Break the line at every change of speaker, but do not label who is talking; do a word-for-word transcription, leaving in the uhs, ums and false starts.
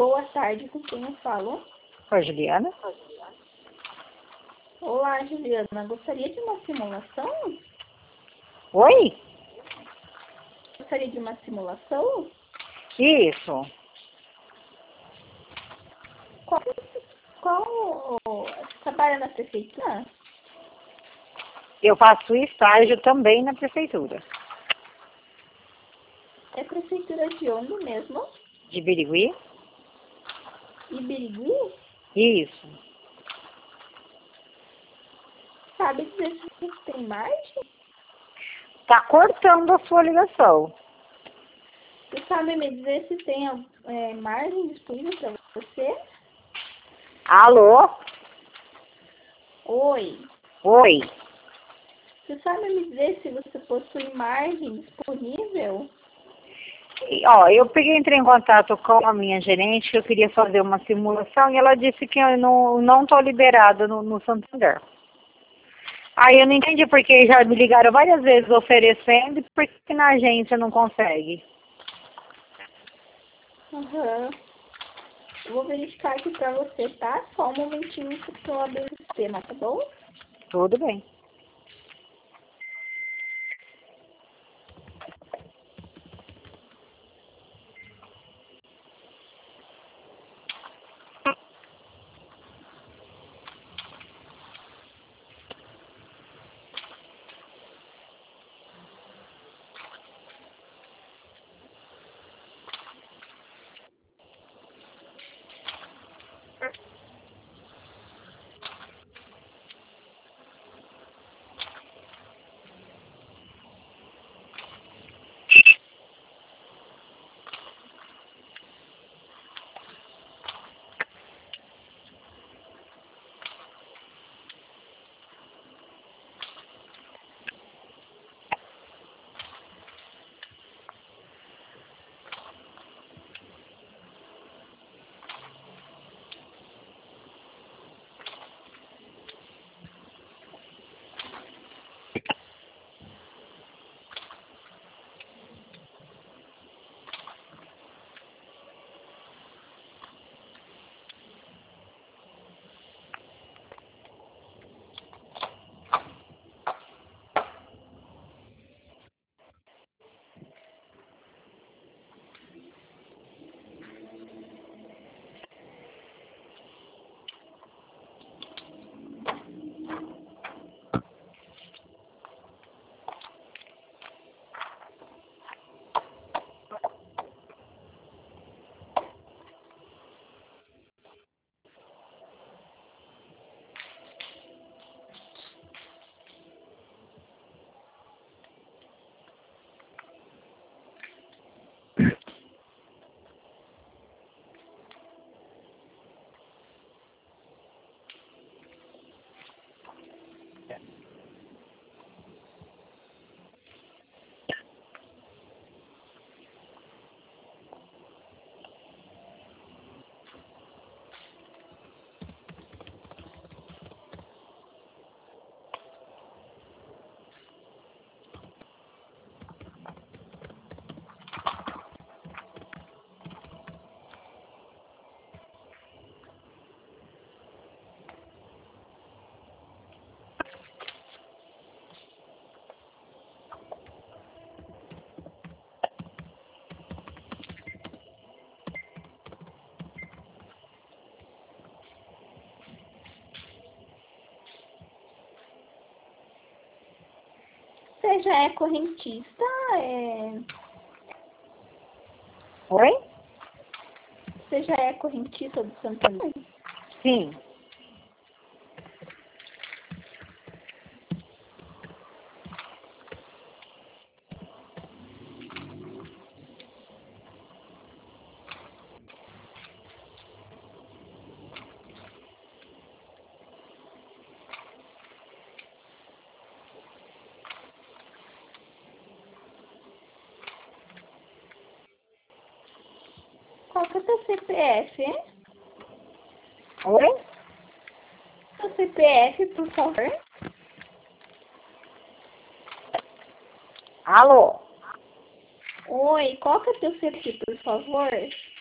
Boa tarde, com quem eu falo?
Oi, Juliana.
Olá, Juliana. Gostaria de uma simulação?
Oi?
Gostaria de uma simulação?
Isso.
Qual, qual você trabalha na prefeitura?
Eu faço estágio também na prefeitura.
É prefeitura de onde mesmo?
De Birigui?
Ibirigui?
Isso.
Sabe dizer se você tem margem?
Tá cortando a sua ligação.
Você sabe me dizer se tem é, margem disponível para você?
Alô?
Oi.
Oi.
Você sabe me dizer se você possui margem disponível?
E, ó, eu peguei, entrei em contato com a minha gerente que eu queria fazer uma simulação e ela disse que eu não não tô liberada no, no Santander. Aí eu não entendi porque já me ligaram várias vezes oferecendo e por que na agência não consegue.
Aham. Eu vou verificar aqui pra você, tá? Só um momentinho que eu abrir o sistema, tá bom?
Tudo bem.
Você já é correntista? É...
Oi?
Você já é correntista do Santander?
Sim.
Qual que é o seu C P F, hein?
Oi?
Seu C P F, por favor.
Alô?
Oi, qual que é o seu C P F, por favor?